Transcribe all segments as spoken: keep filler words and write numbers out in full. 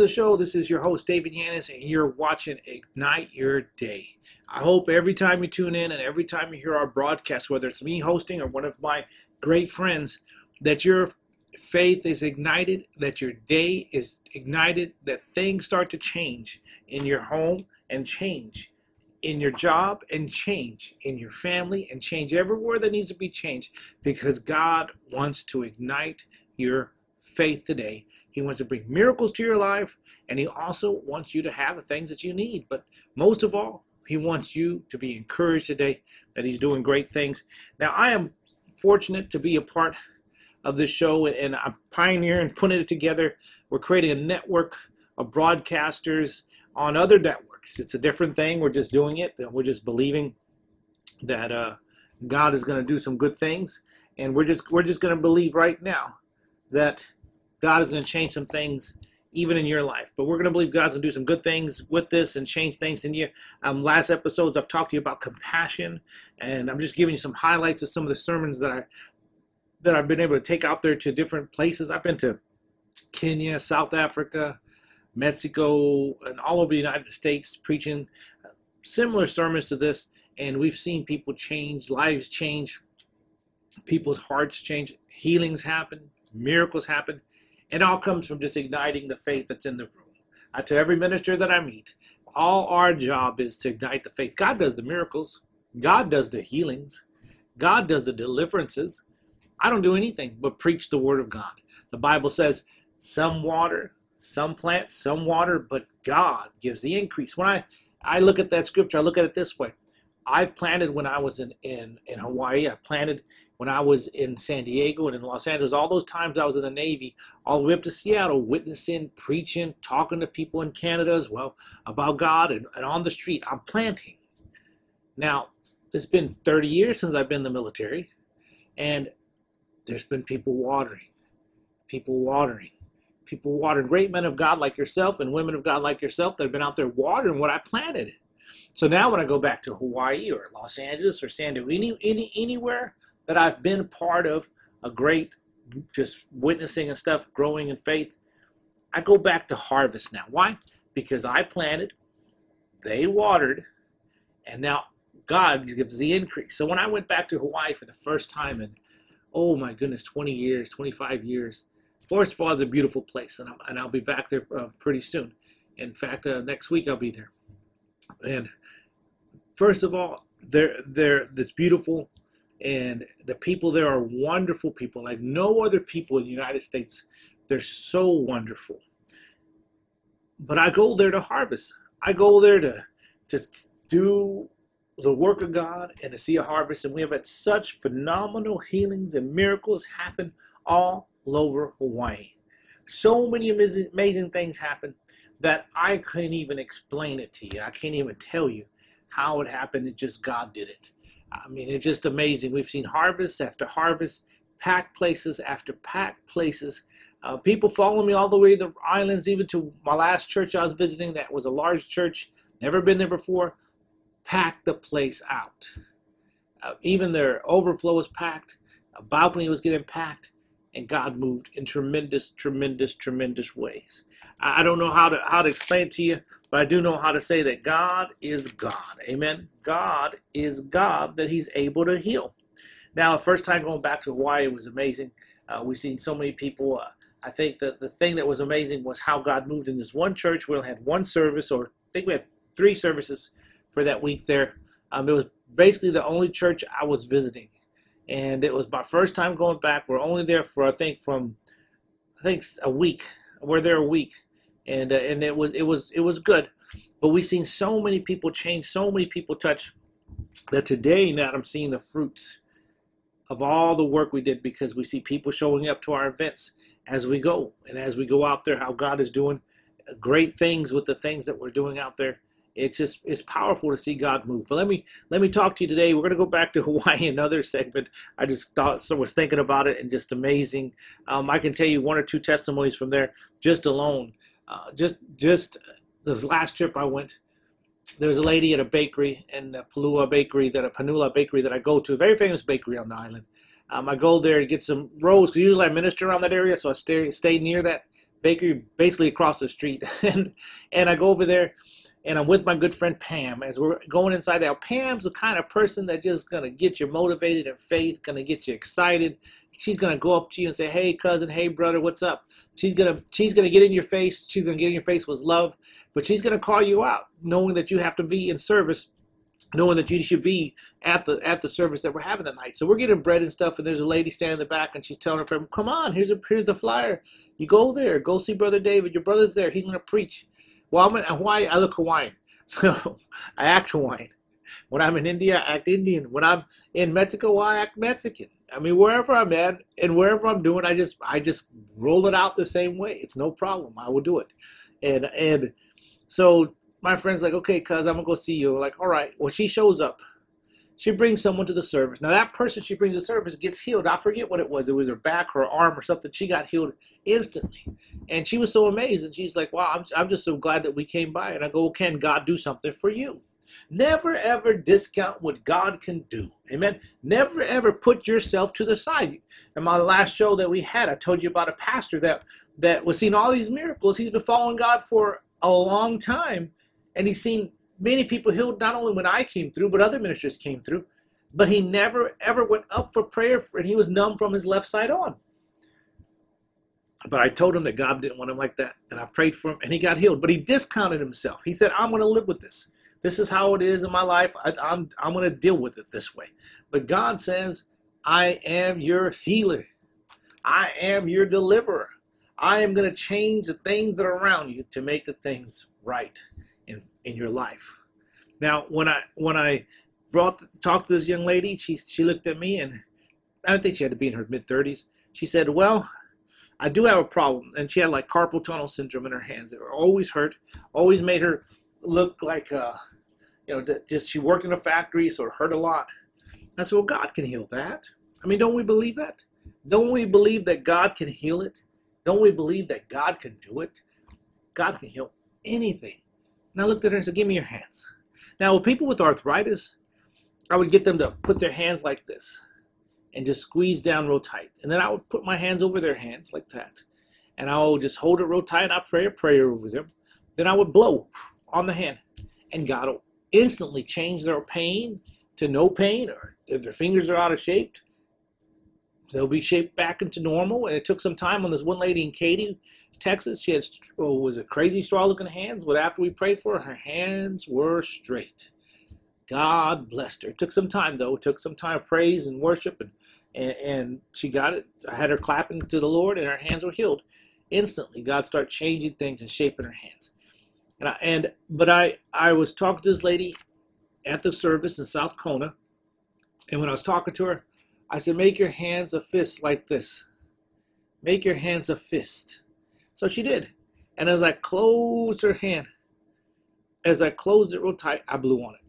show. This is your host, David Yannis, and you're watching Ignite Your Day. I hope every time you tune in and every time you hear our broadcast, whether it's me hosting or one of my great friends, that your faith is ignited, that your day is ignited, that things start to change in your home and change in your job and change in your family and change everywhere that needs to be changed, because God wants to ignite your faith today. He wants to bring miracles to your life, and he also wants you to have the things that you need. But most of all, he wants you to be encouraged today that he's doing great things. Now, I am fortunate to be a part of this show, and I'm pioneering, putting it together. We're creating a network of broadcasters on other networks. It's a different thing. We're just doing it. We're just believing that uh, God is going to do some good things, and we're just we're just going to believe right now that God is going to change some things even in your life. But we're going to believe God's going to do some good things with this and change things in you. Um, last episodes, I've talked to you about compassion, and I'm just giving you some highlights of some of the sermons that I that I've been able to take out there to different places. I've been to Kenya, South Africa, Mexico, and all over the United States preaching similar sermons to this, and we've seen people change, lives change, people's hearts change, healings happen, miracles happen. It all comes from just igniting the faith that's in the room. I tell every minister that I meet, all our job is to ignite the faith. God does the miracles. God does the healings. God does the deliverances. I don't do anything but preach the word of God. The Bible says some water, some plant, some water, but God gives the increase. When I, I look at that scripture, I look at it this way. I've planted when I was in, in, in Hawaii. I planted when I was in San Diego and in Los Angeles. All those times I was in the Navy, all the way up to Seattle, witnessing, preaching, talking to people in Canada as well about God, and, and on the street. I'm planting. Now, it's been thirty years since I've been in the military, and there's been people watering, people watering, people watering. Great men of God like yourself and women of God like yourself that have been out there watering what I planted. So now when I go back to Hawaii or Los Angeles or San Diego, any, any, anywhere that I've been part of a great, just witnessing and stuff, growing in faith, I go back to harvest now. Why? Because I planted, they watered, and now God gives the increase. So when I went back to Hawaii for the first time in, oh my goodness, twenty years, twenty-five years, first of all, it's a beautiful place, and, I'm, and I'll be back there uh, pretty soon. In fact, uh, next week I'll be there. And first of all, they're, they're, it's beautiful. And the people there are wonderful people, like no other people in the United States. They're so wonderful. But I go there to harvest. I go there to, to do the work of God and to see a harvest. And we have had such phenomenal healings and miracles happen all over Hawaii. So many amazing, amazing things happen that I couldn't even explain it to you. I can't even tell you how it happened. It's just God did it. I mean, it's just amazing. We've seen harvest after harvest, packed places after packed places. Uh, people follow me all the way to the islands, even to my last church I was visiting. That was a large church, never been there before. Packed the place out. Uh, even their overflow was packed. A balcony was getting packed. And God moved in tremendous, tremendous, tremendous ways. I don't know how to how to explain it to you, but I do know how to say that God is God. Amen. God is God, that he's able to heal. Now, the first time going back to Hawaii was amazing. Uh, we've seen so many people. Uh, I think that the thing that was amazing was how God moved in this one church. We only had one service, or I think we had three services for that week there. Um, it was basically the only church I was visiting. And it was my first time going back. We're only there for, I think, from, I think a week. We're there a week. And uh, and it was it was it was good. But we've seen so many people change, so many people touch, that today now I'm seeing the fruits of all the work we did, because we see people showing up to our events as we go. And as we go out there, how God is doing great things with the things that we're doing out there. It's just, it's powerful to see God move. But let me let me talk to you today. We're going to go back to Hawaii, another segment. I just thought, so was thinking about it, and just amazing. Um, I can tell you one or two testimonies from there just alone. Uh, just just this last trip I went, there was a lady at a bakery, in the Palua Bakery, that a Panula Bakery that I go to, a very famous bakery on the island. Um, I go there to get some rolls, because usually I minister around that area, so I stay stay near that bakery basically across the street. and and I go over there, and I'm with my good friend Pam. As we're going inside there, Pam's the kind of person that just gonna get you motivated in faith, gonna get you excited. She's gonna go up to you and say, "Hey, cousin, hey, brother, what's up?" She's gonna she's gonna get in your face. She's gonna get in your face with love, but she's gonna call you out, knowing that you have to be in service, knowing that you should be at the at the service that we're having tonight. So we're getting bread and stuff, and there's a lady standing in the back, and she's telling her friend, "Come on, here's a here's the flyer. You go there, go see Brother David. Your brother's there. He's gonna preach." Well, I'm in Hawaii. I look Hawaiian, so I act Hawaiian. When I'm in India, I act Indian. When I'm in Mexico, I act Mexican. I mean, wherever I'm at and wherever I'm doing, I just I just roll it out the same way. It's no problem. I will do it. And and so my friend's like, "Okay, cuz, I'm gonna go see you." Like, all right. Well, she shows up. She brings someone to the service. Now that person she brings to the service gets healed. I forget what it was. It was her back, her arm, or something. She got healed instantly, and she was so amazed. And she's like, "Wow, I'm I'm just so glad that we came by." And I go, well, "Can God do something for you?" Never ever discount what God can do. Amen. Never ever put yourself to the side. In my last show that we had, I told you about a pastor that that was seeing all these miracles. He's been following God for a long time, and he's seen many people healed, not only when I came through, but other ministers came through. But he never ever went up for prayer, and he was numb from his left side on. But I told him that God didn't want him like that, and I prayed for him, and he got healed. But he discounted himself. He said, "I'm going to live with this. This is how it is in my life. I, I'm, I'm going to deal with it this way." But God says, "I am your healer. I am your deliverer. I am going to change the things that are around you to make the things right in, in your life." Now, when I when I brought talked to this young lady, she she looked at me, and I think she had to be in her mid thirties. She said, "Well, I do have a problem." And she had like carpal tunnel syndrome in her hands. It always hurt, always made her look like, uh, you know, just she worked in a factory, so it hurt a lot. I said, "Well, God can heal that." I mean, don't we believe that? Don't we believe that God can heal it? Don't we believe that God can do it? God can heal anything. And I looked at her and said, "Give me your hands." Now, with people with arthritis, I would get them to put their hands like this and just squeeze down real tight. And then I would put my hands over their hands like that. And I would just hold it real tight, and I'd pray a prayer over them. Then I would blow on the hand, and God will instantly change their pain to no pain, or if their fingers are out of shape, they'll be shaped back into normal. And it took some time on this one lady in Katy, Texas. She had, oh, was it crazy straw looking hands, but after we prayed for her, her hands were straight. God blessed her. It took some time though. It took some time of praise and worship, and, and and she got it. I had her clapping to the Lord, and her hands were healed instantly. God started changing things and shaping her hands. And I, and but I I was talking to this lady at the service in South Kona, and when I was talking to her, I said, "Make your hands a fist like this. Make your hands a fist." So she did. And as I closed her hand, as I closed it real tight, I blew on it.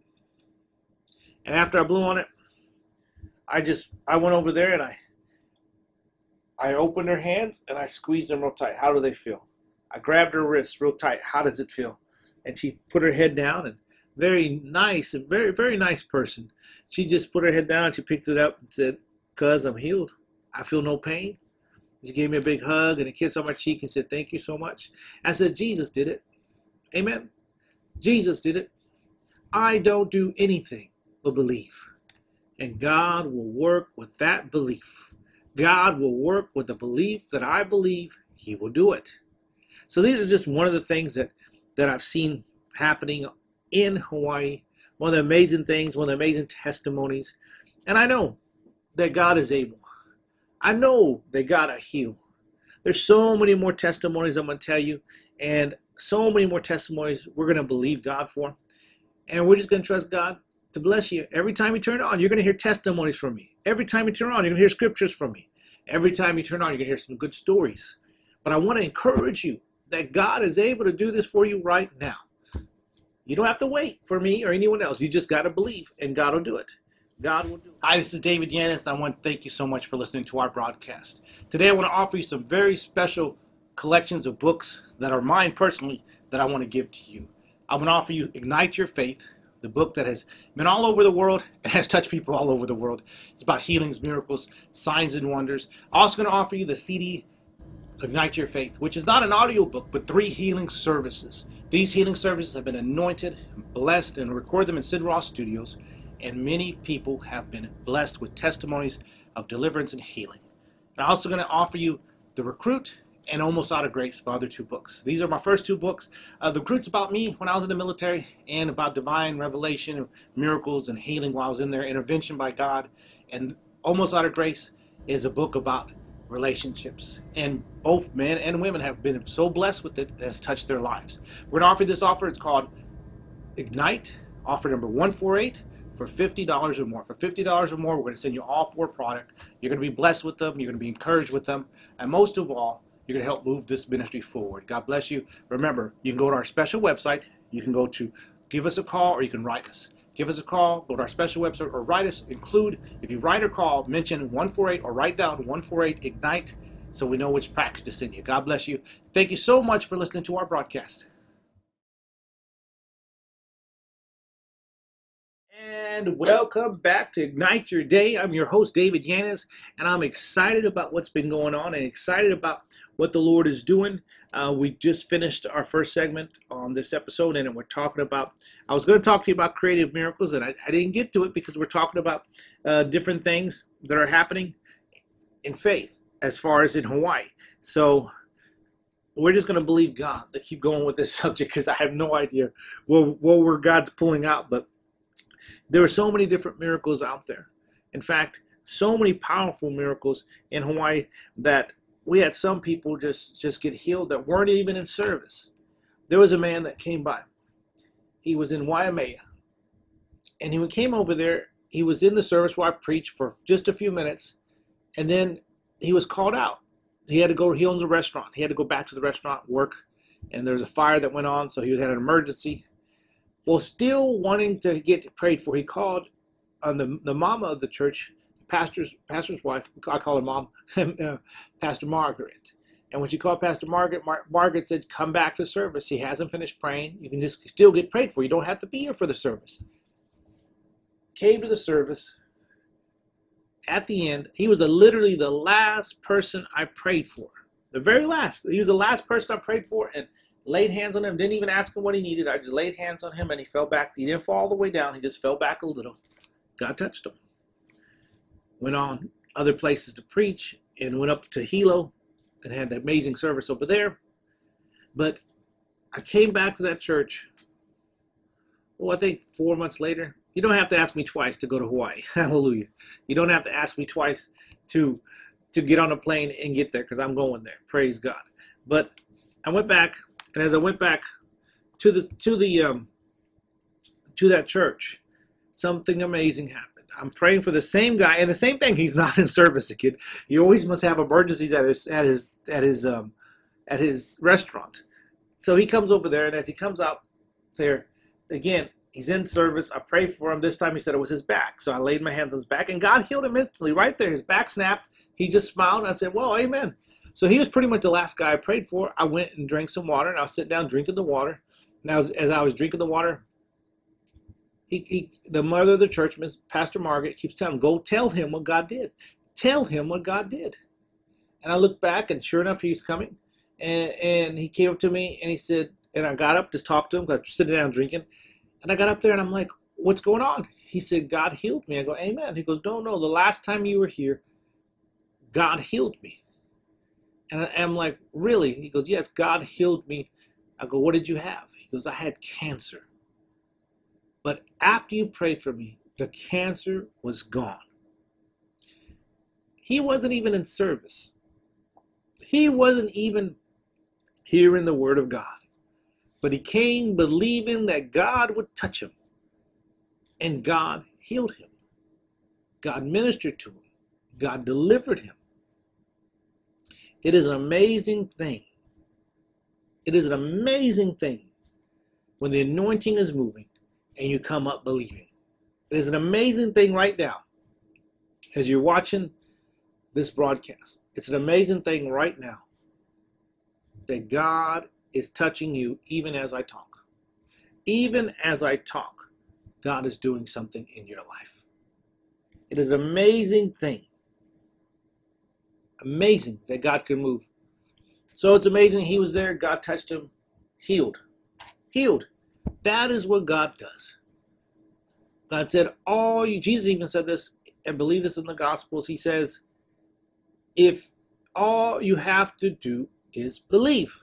And after I blew on it, I just, I went over there and I, I opened her hands and I squeezed them real tight. How do they feel? I grabbed her wrist real tight. How does it feel? And she put her head down, and very nice, and very, very nice person. She just put her head down, she picked it up and said, "Cuz, I'm healed. I feel no pain." She gave me a big hug and a kiss on my cheek and said, "Thank you so much." I said, Jesus did it. Amen. Jesus did it. I don't do anything but believe. And God will work with that belief. God will work with the belief that I believe. He will do it. So these are just one of the things that, that I've seen happening in Hawaii. One of the amazing things, one of the amazing testimonies. And I know that God is able. I know they gotta heal. There's so many more testimonies I'm gonna tell you, and so many more testimonies we're gonna believe God for. And we're just gonna trust God to bless you. Every time you turn on, you're gonna hear testimonies from me. Every time you turn on, you're gonna hear scriptures from me. Every time you turn on, you're gonna hear some good stories. But I wanna encourage you that God is able to do this for you right now. You don't have to wait for me or anyone else. You just gotta believe, and God will do it. God will do it. Hi, this is David Yanis, and I want to thank you so much for listening to our broadcast. Today I want to offer you some very special collections of books that are mine personally that I want to give to you. I want to offer you Ignite Your Faith, the book that has been all over the world and has touched people all over the world. It's about healings, miracles, signs, and wonders. I'm also going to offer you the C D Ignite Your Faith, which is not an audio book, but three healing services. These healing services have been anointed, blessed, and recorded them in Sid Ross Studios, and many people have been blessed with testimonies of deliverance and healing. And I'm also going to offer you The Recruit and Almost Out of Grace, my other two books. These are my first two books. Uh, the Recruit's about me when I was in the military and about divine revelation, miracles, and healing while I was in there, intervention by God. And Almost Out of Grace is a book about relationships, and both men and women have been so blessed with it that it's touched their lives. We're going to offer this offer. It's called Ignite, offer number one forty-eight, for fifty dollars or more. For fifty dollars or more, we're going to send you all four products. You're going to be blessed with them. You're going to be encouraged with them. And most of all, you're going to help move this ministry forward. God bless you. Remember, you can go to our special website. You can go to give us a call, or you can write us. Give us a call, go to our special website, or write us. Include, if you write or call, mention one forty-eight, or write down one forty-eight Ignite so we know which package to send you. God bless you. Thank you so much for listening to our broadcast. And welcome back to Ignite Your Day. I'm your host, David Yanez, and I'm excited about what's been going on and excited about what the Lord is doing. Uh, we just finished our first segment on this episode, and we're talking about, I was going to talk to you about creative miracles, and I, I didn't get to it because we're talking about uh, different things that are happening in faith as far as in Hawaii. So we're just going to believe God to keep going with this subject because I have no idea what, what where God's pulling out, but there are so many different miracles out there. In fact, so many powerful miracles in Hawaii that we had some people just, just get healed that weren't even in service. There was a man that came by. He was in Waimea. And he came over there. He was in the service where I preached for just a few minutes. And then he was called out. He had to go, he owns a restaurant. He had to go back to the restaurant, work. And there was a fire that went on, so he had an emergency. Well, still wanting to get prayed for, he called on the the mama of the church, pastor's pastor's wife. I call her mom, uh, Pastor Margaret. And when she called Pastor Margaret, Mar- Margaret said, "Come back to service. He hasn't finished praying. You can just still get prayed for. You don't have to be here for the service." Came to the service. At the end, he was a, literally the last person I prayed for. The very last. He was the last person I prayed for, and laid hands on him, didn't even ask him what he needed. I just laid hands on him, and he fell back. He didn't fall all the way down. He just fell back a little. God touched him. Went on other places to preach and went up to Hilo and had an amazing service over there. But I came back to that church, well, I think four months later. You don't have to ask me twice to go to Hawaii. Hallelujah. You don't have to ask me twice to, to get on a plane and get there because I'm going there. Praise God. But I went back. And as I went back to the to the um, to that church, something amazing happened. I'm praying for the same guy, and the same thing. He's not in service, kid. He always must have emergencies at his at his at his um, at his restaurant. So he comes over there, and as he comes out there, again, he's in service. I prayed for him. This time he said it was his back. So I laid my hands on his back, and God healed him instantly right there. His back snapped. He just smiled, and I said, "Well, amen." So he was pretty much the last guy I prayed for. I went and drank some water, and I was sitting down drinking the water. Now, as, as I was drinking the water, he, he, the mother of the church, Miss Pastor Margaret, keeps telling him, "Go tell him what God did. Tell him what God did." And I looked back, and sure enough, he's coming. And, and he came up to me, and he said, and I got up, just talked to him, because I was sitting down drinking. And I got up there, and I'm like, "What's going on?" He said, "God healed me." I go, "Amen." He goes, "No, no, the last time you were here, God healed me." And I'm like, "Really?" He goes, "Yes, God healed me." I go, "What did you have?" He goes, "I had cancer. But after you prayed for me, the cancer was gone." He wasn't even in service. He wasn't even hearing the word of God. But he came believing that God would touch him. And God healed him. God ministered to him. God delivered him. It is an amazing thing. It is an amazing thing when the anointing is moving and you come up believing. It is an amazing thing right now as you're watching this broadcast. It's an amazing thing right now that God is touching you even as I talk. Even as I talk, God is doing something in your life. It is an amazing thing. Amazing that God can move So it's amazing. He was there. God touched him, healed, healed. That is what God does. God said, all you, Jesus even said this, and believe this in the Gospels. He says, if all you have to do is believe.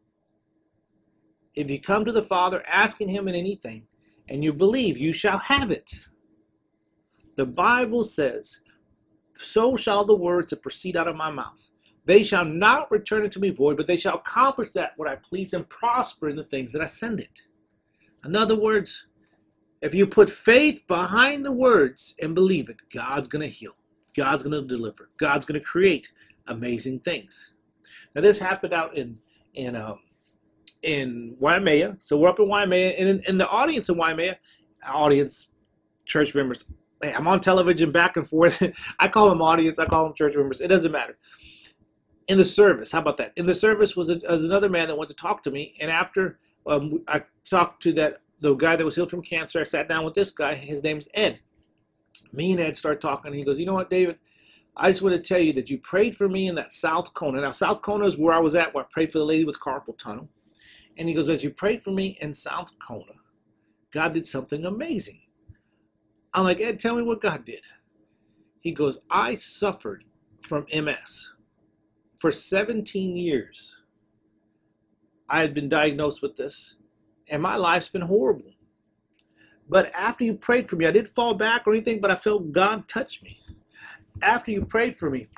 If you come to the Father asking him in anything, and you believe, you shall have it. The Bible says, so shall the words that proceed out of my mouth. They shall not return unto me void, but they shall accomplish that what I please and prosper in the things that I send it. In other words, if you put faith behind the words and believe it, God's going to heal. God's going to deliver. God's going to create amazing things. Now this happened out in in um, in Waimea. So we're up in Waimea, and in, in the audience in Waimea, audience, church members. Hey, I'm on television back and forth. I call them audience. I call them church members. It doesn't matter. In the service, how about that? In the service was, a, was another man that wanted to talk to me, and after um, I talked to that the guy that was healed from cancer, I sat down with this guy. His name's Ed. Me and Ed start talking, and he goes, you know what, David? I just want to tell you that you prayed for me in that South Kona. Now, South Kona is where I was at, where I prayed for the lady with carpal tunnel. And he goes, as you prayed for me in South Kona, God did something amazing. I'm like, Ed, tell me what God did. He goes, I suffered from M S for seventeen years. I had been diagnosed with this, and my life's been horrible. But after you prayed for me, I didn't fall back or anything, but I felt God touch me. After you prayed for me,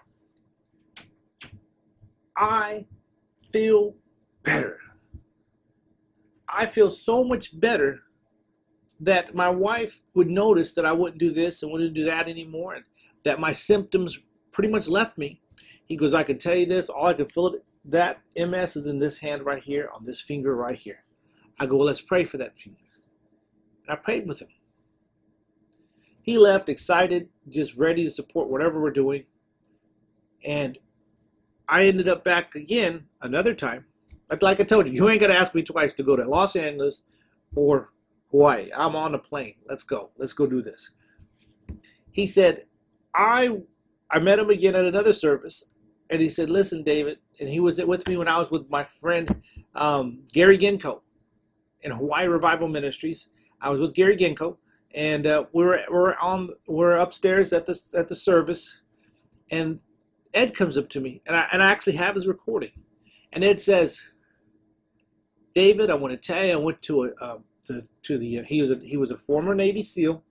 I feel better. I feel so much better that my wife would notice that I wouldn't do this and wouldn't do that anymore, and that my symptoms pretty much left me. He goes, I can tell you this, all I can feel it, that M S is in this hand right here, on this finger right here. I go, well, let's pray for that finger. And I prayed with him. He left excited, just ready to support whatever we're doing. And I ended up back again another time. Like, like I told you, you ain't got to ask me twice to go to Los Angeles or Hawaii. I'm on a plane. Let's go. Let's go do this. He said, I I met him again at another service. And he said, listen, David. And he was with me when I was with my friend um, Gary Genko in Hawaii Revival Ministries. I was with Gary Genko. And uh, we're we're on we're upstairs at the at the service, and Ed comes up to me, and I and I actually have his recording, and Ed says, "David, I want to tell you, I went to a uh, the to the uh, he was a, he was a former Navy SEAL.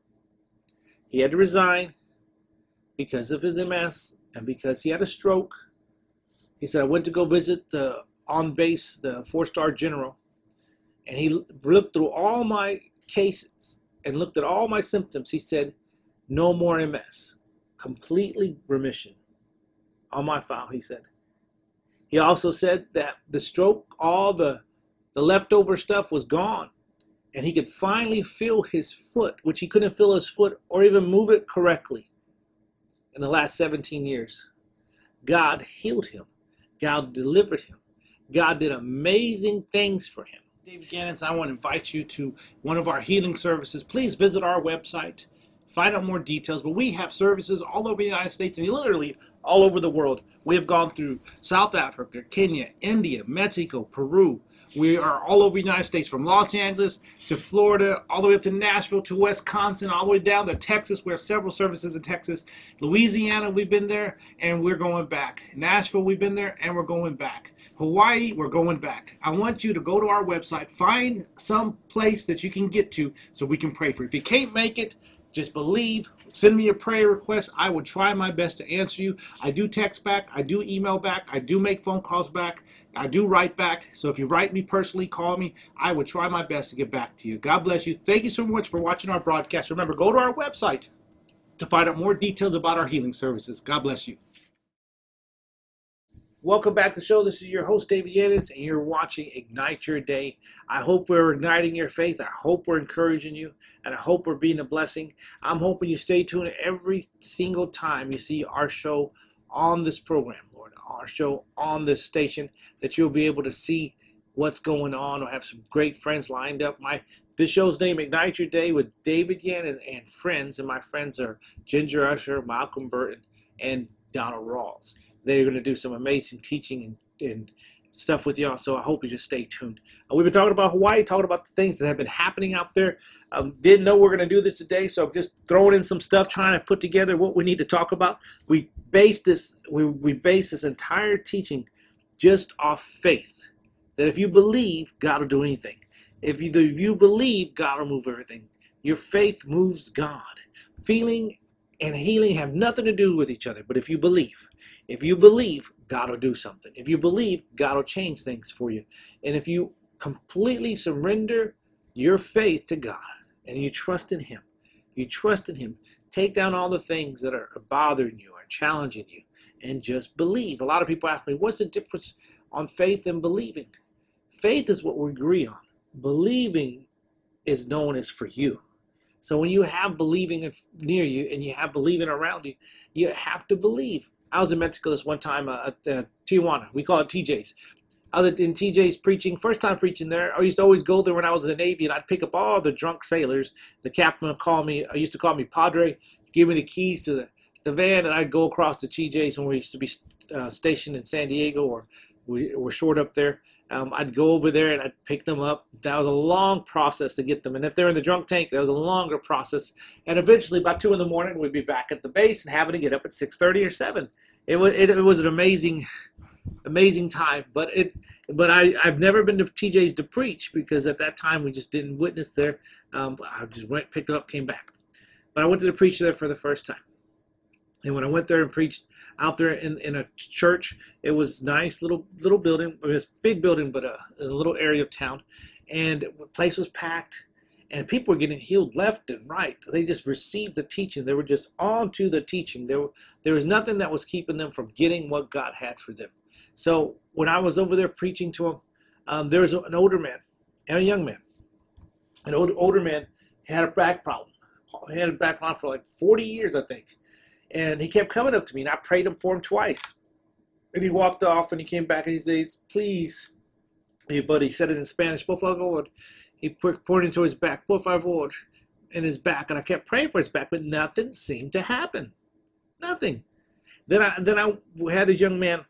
He had to resign because of his M S and because he had a stroke. He said I went to go visit the on base the four-star general, and he looked through all my cases." And looked at all my symptoms. He said, no more M S. Completely remission on my file, he said. He also said that the stroke, all the, the leftover stuff was gone. And he could finally feel his foot, which he couldn't feel his foot or even move it correctly in the last seventeen years. God healed him. God delivered him. God did amazing things for him. David Ganis, I want to invite you to one of our healing services. Please visit our website, find out more details. But we have services all over the United States and literally all over the world. We have gone through South Africa, Kenya, India, Mexico, Peru. We are all over the United States, from Los Angeles to Florida, all the way up to Nashville to Wisconsin, all the way down to Texas. We have several services in Texas. Louisiana, we've been there, and we're going back. Nashville, we've been there, and we're going back. Hawaii, we're going back. I want you to go to our website, find some place that you can get to so we can pray for you. If you can't make it, just believe. Send me a prayer request. I will try my best to answer you. I do text back. I do email back. I do make phone calls back. I do write back. So if you write me personally, call me. I will try my best to get back to you. God bless you. Thank you so much for watching our broadcast. Remember, go to our website to find out more details about our healing services. God bless you. Welcome back to the show. This is your host, David Yanis, and you're watching Ignite Your Day. I hope we're igniting your faith. I hope we're encouraging you, and I hope we're being a blessing. I'm hoping you stay tuned every single time you see our show on this program, Lord, our show on this station, that you'll be able to see what's going on. I have some great friends lined up. My This show's name, Ignite Your Day, with David Yanis and friends, and my friends are Ginger Usher, Malcolm Burton, and Donald Rawls. They're going to do some amazing teaching and, and stuff with y'all. So I hope you just stay tuned. Uh, we've been talking about Hawaii, talking about the things that have been happening out there. Um, didn't know we are going to do this today, so I'm just throwing in some stuff, trying to put together what we need to talk about. We base this, we, we base this entire teaching just off faith. That if you believe, God will do anything. If you, if you believe, God will move everything. Your faith moves God. Feeling and healing have nothing to do with each other, but if you believe, if you believe, God will do something. If you believe, God will change things for you. And if you completely surrender your faith to God and you trust in Him, you trust in Him, take down all the things that are bothering you or challenging you and just believe. A lot of people ask me, what's the difference on faith and believing? Faith is what we agree on. Believing is known as for you. So when you have believing near you and you have believing around you, you have to believe. I was in Mexico this one time uh, at uh, Tijuana. We call it T J's. I was in T J's preaching, first time preaching there. I used to always go there when I was in the Navy, and I'd pick up all the drunk sailors. The captain would call me, I used to call me Padre, give me the keys to the, the van, and I'd go across to T J's when we used to be uh, stationed in San Diego, or we were short up there. Um, I'd go over there and I'd pick them up. That was a long process to get them. And if they're in the drunk tank, that was a longer process. And eventually, about two in the morning, we'd be back at the base and having to get up at six thirty or seven. It was it, it was an amazing, amazing time. But it but I I've never been to T J's to preach, because at that time we just didn't witness there. Um, I just went, picked it up, came back. But I went to the preach there for the first time. And when I went there and preached out there in, in a church, it was nice little little building. It was a big building, but a, a little area of town. And the place was packed, and people were getting healed left and right. They just received the teaching. They were just on to the teaching. There, were, there was nothing that was keeping them from getting what God had for them. So when I was over there preaching to them, um, there was an older man and a young man. An older, older man had a back problem. He had a back problem for like forty years, I think. And he kept coming up to me, and I prayed him for him twice. And he walked off, and he came back, and he says, please, hey, buddy, he said it in Spanish, por favor. He poured into his back, por favor, in his back. And I kept praying for his back, but nothing seemed to happen. Nothing. Then I, then I had this young man,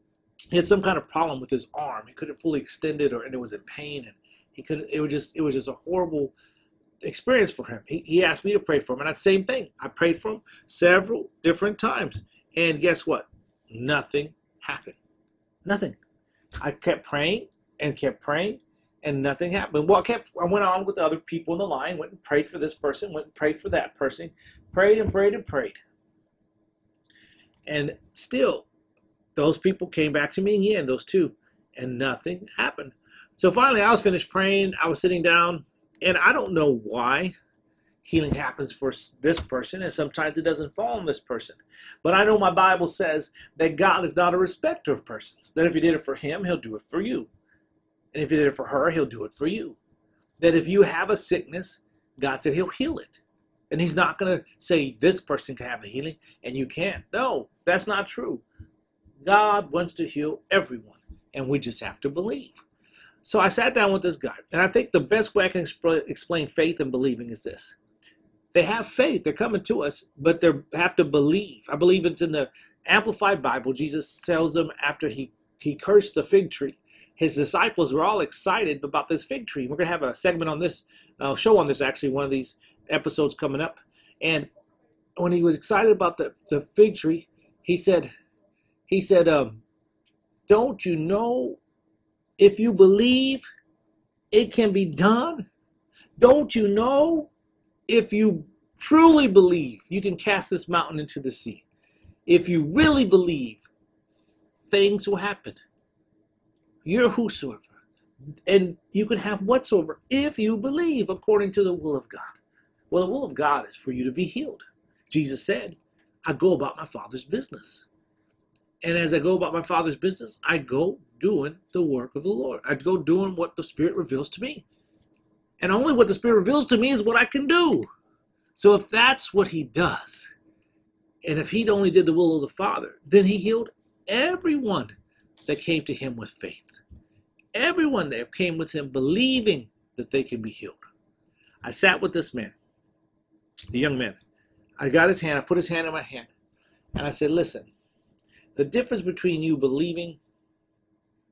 he had some kind of problem with his arm. He couldn't fully extend it, or and it was in pain. And he couldn't, it was just, it was just a horrible experience for him. He, he asked me to pray for him, and the same thing. I prayed for him several different times, and guess what? Nothing happened. Nothing. I kept praying and kept praying, and nothing happened. Well, I kept. I went on with the other people in the line. Went and prayed for this person. Went and prayed for that person. Prayed and prayed and prayed, and still, those people came back to me again. Those two, and nothing happened. So finally, I was finished praying. I was sitting down. And I don't know why healing happens for this person, and sometimes it doesn't fall on this person. But I know my Bible says that God is not a respecter of persons. That if He did it for him, He'll do it for you. And if He did it for her, He'll do it for you. That if you have a sickness, God said He'll heal it. And He's not going to say this person can have a healing and you can't. No, that's not true. God wants to heal everyone, and we just have to believe. So I sat down with this guy, and I think the best way I can exp- explain faith and believing is this. They have faith. They're coming to us, but they have to believe. I believe it's in the Amplified Bible. Jesus tells them after he, he cursed the fig tree. His disciples were all excited about this fig tree. We're going to have a segment on this, uh, show on this, actually, one of these episodes coming up. And when he was excited about the, the fig tree, he said, he said, um, don't you know, if you believe, it can be done? Don't you know, if you truly believe, you can cast this mountain into the sea? If you really believe, things will happen. You're whosoever. And you can have whatsoever if you believe according to the will of God. Well, the will of God is for you to be healed. Jesus said, I go about my Father's business. And as I go about my Father's business, I go doing the work of the Lord. I go doing what the Spirit reveals to me. And only what the Spirit reveals to me is what I can do. So if that's what He does, and if He only did the will of the Father, then He healed everyone that came to Him with faith. Everyone that came with Him believing that they can be healed. I sat with this man, the young man. I got his hand, I put his hand in my hand, and I said, listen, the difference between you believing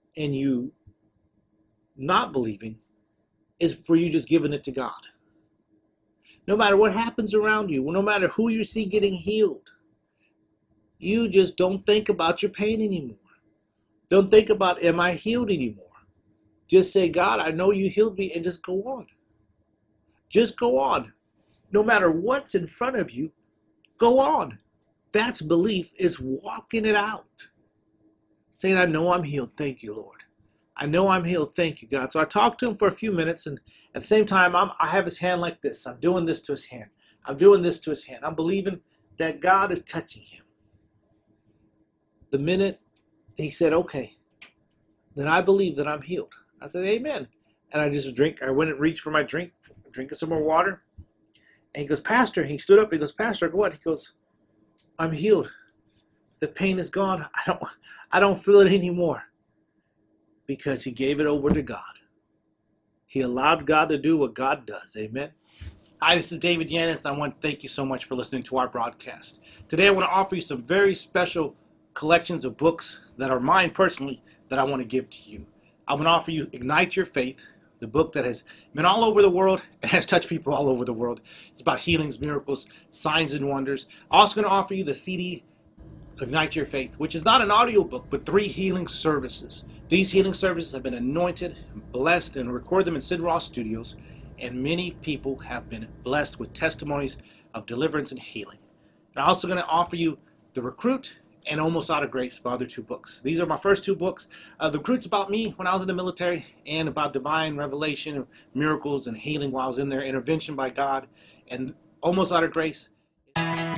and you not believing is for you just giving it to God. No matter what happens around you, no matter who you see getting healed, you just don't think about your pain anymore. Don't think about, am I healed anymore? Just say, God, I know you healed me, and just go on. Just go on. No matter what's in front of you, go on. That's belief, is walking it out. Saying, I know I'm healed. Thank you, Lord. I know I'm healed. Thank you, God. So I talked to him for a few minutes, and at the same time, I'm, I have his hand like this. I'm doing this to his hand. I'm doing this to his hand. I'm believing that God is touching him. The minute he said, okay, then I believe that I'm healed. I said, amen. And I just drink. I went and reached for my drink, drinking some more water. And he goes, Pastor, he stood up. He goes, Pastor, what? He goes, I'm healed. The pain is gone. I don't, I don't feel it anymore. Because he gave it over to God. He allowed God to do what God does. Amen. Hi, this is David Yanez, and I want to thank you so much for listening to our broadcast. Today I want to offer you some very special collections of books that are mine personally that I want to give to you. I want to offer you Ignite Your Faith, the book that has been all over the world and has touched people all over the world. It's about healings, miracles, signs, and wonders. I'm also going to offer you the C D Ignite Your Faith, which is not an audio book, but three healing services. These healing services have been anointed, blessed, and record them in Sid Ross Studios, and many people have been blessed with testimonies of deliverance and healing. And I'm also going to offer you The Recruit and Almost Out of Grace, my other two books. These are my first two books. Uh, the Recruit's about me when I was in the military, and about divine revelation, miracles, and healing while I was in there, intervention by God. And Almost Out of Grace